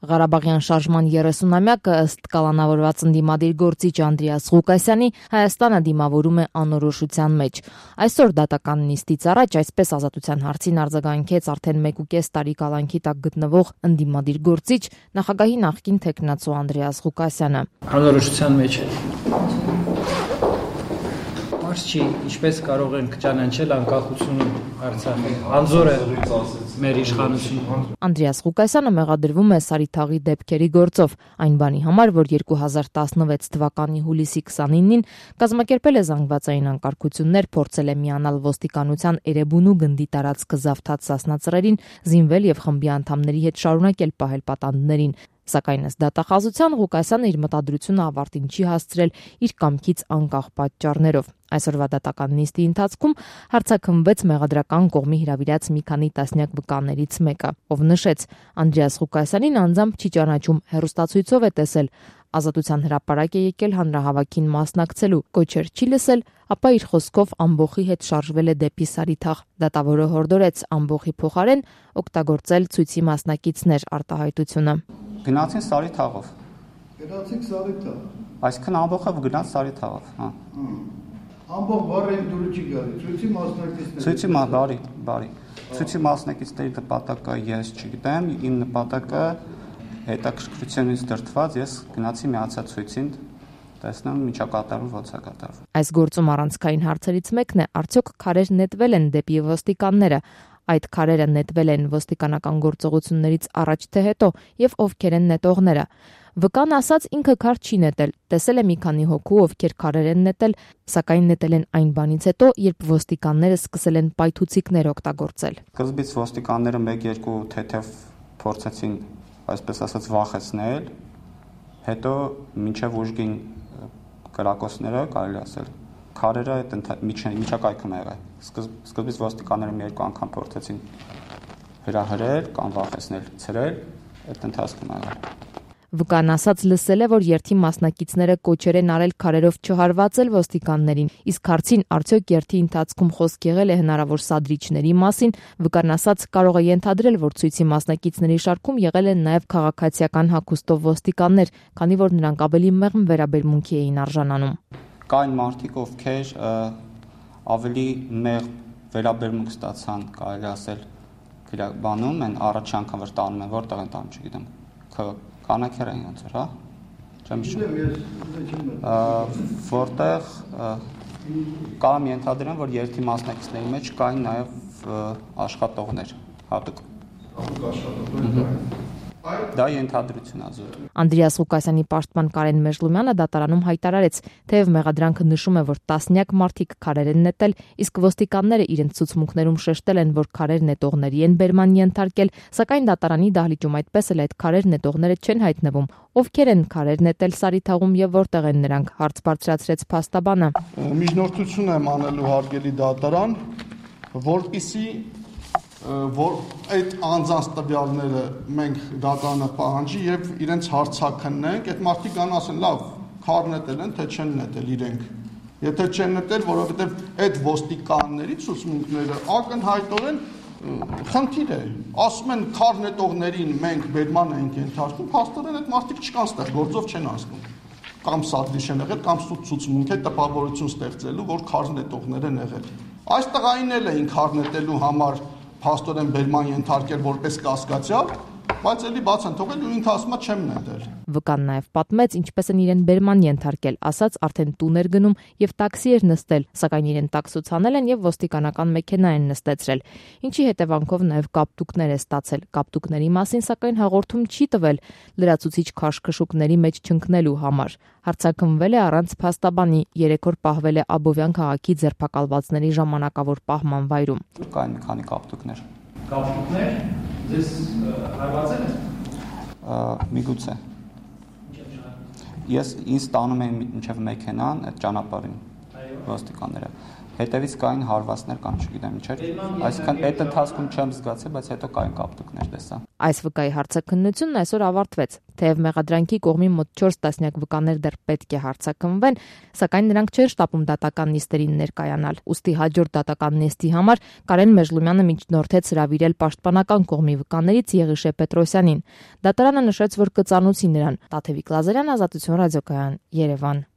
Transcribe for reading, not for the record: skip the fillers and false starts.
Ղարաբաղյան շարժման 30-ամյակը ըստ կալանավորված ընդդիմադիր գործիչ Անդրեաս Ղուկասյանի Հայաստանը դիմավորում է անորոշության մեջ։ Այսօր դատական նիստից առաջ այսպես ազատության հարցին արձագանքեց արդեն 1.5 տարի կալանքի տակ գտնվող ընդդիմադիր գործիչ նախագահի նախկին թեկնածու Անդրեաս Ղուկասյանը։ Անորոշության մեջ է։ Մարդ չի, ինչպես կարող ենք ճանաչել անկախությունը Արցախի։ Անզոր է մեր իշխանությունը։ Անդրեաս Ղուկասյանը մեղադրվում է Սարիթաղի դեպքերի գործով, այն բանի համար, որ 2016 թվականի հուլիսի 29-ին կազմակերպել է զանգվածային անկարգություններ, փորձել է միանալ ոստիկանության Էրեբունու գնդի տարածքը զավթած Սասնա ծռերին, զինվել եւ խմբի անդամների հետ շարունակել պահել պատանդներին։ Սակայն ըստ դատախազության Ղուկասյանը իր մտադրությունը ավարտին չի հասցրել իր կամքից անկախ պատճառներով։ Այսօրվա դատական նիստի ընթացքում հարցաքննվեց մեղադրական կողմի հրավիրած մի քանի տասնյակ վկաներից մեկը, ով նշեց Անդրեաս Ղուկասյանին անձամբ չի ճանաչում, հեռուստացույցով է տեսել, ազատության հրապարակ է եկել հանրահավաքին մասնակցելու, կոչեր չի լսել, ապա իր խոսքով ամբոխի հետ շարժվել է դեպի Սարիթաղ։ Դատավորը հորդորեց ամբոխի փոխարեն օգտագործել ցույցի մասնակիցներ արտահայտությունը։ Գնացին Սարիթաղով։ Գնացինք Սարիթաղ։ Այսինքն ամբողջը գնաց Սարիթաղով, հա։ Ամբողջ բառը դուրս չի գալի։ Ցույցի մասնակիցներ։ Բարի։ Ցույցի մասնակիցների նպատակը ես չգիտեմ, իմ նպատակը հետաքրքրությունից դրդված ես գնացի միացա ցույցին, տեսնեմ ինչա կատարվում, ոնց է կատարվում։ Այս գործում առանցքային հարցերից մեկն է, արդյոք քարեր նետվել են դեպի ոստիկանները։ Այդ քարերը նետվել են ոստիկանական գործողություններից առաջ թե հետո եւ ովքեր են նետողները։ Վկան ասաց ինքը քար չի նետել, տեսել է մի քանի հոգու, ովքեր քարեր են նետել, սակայն նետել են այն բանից հետո, երբ ոստիկանները սկսել են պայթուցիկներ օգտագործել։ Սկզբից ոստիկանները 1-2 թեթև փորձեցին, այսպես ասած, վախեցնել, հետո մինչև ուժգին կրակոցները, կարելի ասել, քարերը այդ միջակայքում եղել։ Սկզբից ոստիկանները 1-2 անգամ փորձեցին հրահրել կամ վախեցնել, ցրել, այդ ընթացքում եղել։ Վկան ասաց լսել է, որ երթի մասնակիցները կոչեր են արել քարերով չհարվածել ոստիկաններին, իսկ հարցին արդյոք երթի ընթացքում խոսք եղել է հնարավոր սադրիչների մասին, վկան ասաց կարող է ենթադրել, որ ցույցի մասնակիցների շարքում եղել են նաև քաղաքացիական հագուստով ոստիկաններ, քանի որ նրանք ավելի մեղմ վերաբերմունքի էին արժանանում։ Կային մարդիկ, ովքեր ավելի մեղմ վերաբերմունք ստացան, կարելի ասել, բանում են առաջ անգամ որ տանում են, որտեղ են տանում, չգիտեմ, կանաքեր են ոնց որ, հա։ Չեմ հիշում։ Որտեղ կամ ենթադրեմ, որ երթի մասնակիցների մեջ կային նաև աշխատողներ, հատուկ։ Դա ենթադրություն է զուտ։ Անդրեաս Ղուկասյանի պաշտպան Կարեն Մեժլումյանը դատարանում հայտարարեց, թեև մեղադրանքը նշում է, որ տասնյակ մարդիկ քարեր են նետել, իսկ ոստիկանները իրենց ցուցմունքներում շեշտել են, որ քարեր նետողների են բերման ենթարկել, սակայն դատարանի դահլիճում այդպես էլ այդ քարեր նետողները չեն հայտնվում։ Ովքեր են քարեր նետել Սարիթաղում եւ որտեղ են նրանք, հարց բարձրացրեց փաստաբանը։ Միջնորդություն եմ անելու հարգելի դատարան, որպիսի որ այդ անձանց տվյալները մենք դատարանը պահանջի եւ իրենց հարցաքննենք, այդ մարդիկ կան ասեն, լավ, քար նետել են, թե չեն նետել իրենք։ Եթե չեն նետել, որովհետեւ այդ ոստիկանների ցուցմունքները ակնհայտորեն խնդիր է։ Ասում են քար նետողներին մենք բերման ենք ենթարկում, փաստորեն այդ մարդիկ չկան ստեղ, գործով չեն ասում։ Կամ սադրիչ են եղել, կամ ցուցմունք է տպավորություն ստեղծելու, որ քար նետողներ են եղել։ Այստեղ այն էլ էին քար նետելու համար փաստորեն բերման ենթարկել որպես կասկածյալ, բայց էլի բաց են թողել ու ինքը ասում է չեմ նետել։ Վկան նաև պատմեց, ինչպես են իրեն բերման ենթարկել, ասաց արդեն տուն էր գնում եւ տաքսի էր նստել, սակայն իրեն տաքսուցանել են եւ ոստիկանական մեքենա են նստեցրել, ինչի հետևանքով նաև կապտուկներ է ստացել։ Կապտուկների մասին սակայն հաղորդում չի տվել լրացուցիչ քաշքշուկների մեջ չընկնելու համար։ Հարցաքննվել է առանց փաստաբանի, 3 օր պահվել է Աբովյան քաղաքի ձերբակալվածների ժամանակավոր պահման վայրում։ Կային մի քանի կապտուկներ։ Կապտուկներ ձեզ հարվածել են։ Միգուցե։ Ես ինձ տանում էին մինչև մեքենան այդ ճանապարհին ոստիկանները։ հետևից կային հարվածներ կամ չգիտեմ ինչ էր, այսինքն այդ ընթացքում չեմ զգացել, բայց հետո կային կապտուկներ տեսա։ Այս վկայի հարցաքննությունն այսօր ավարտվեց, թեև մեղադրանքի կողմի մոտ 4 տասնյակ վկաներ դեռ պետք է հարցաքննվեն, սակայն նրանք չեն շտապում դատական նիստերին ներկայանալ։ Ուստի հաջորդ դատական նիստի համար Կարեն Մեժլումյանը միջնորդեց հրավիրել պաշտպանական կողմի վկաներից Եղիշե Պետրոսյանին։ Դատարանը նշեց, որ կծանուցի նրան։ Տաթևիկ Լազարյան, Ազատություն ռադիոկայան, Երևան։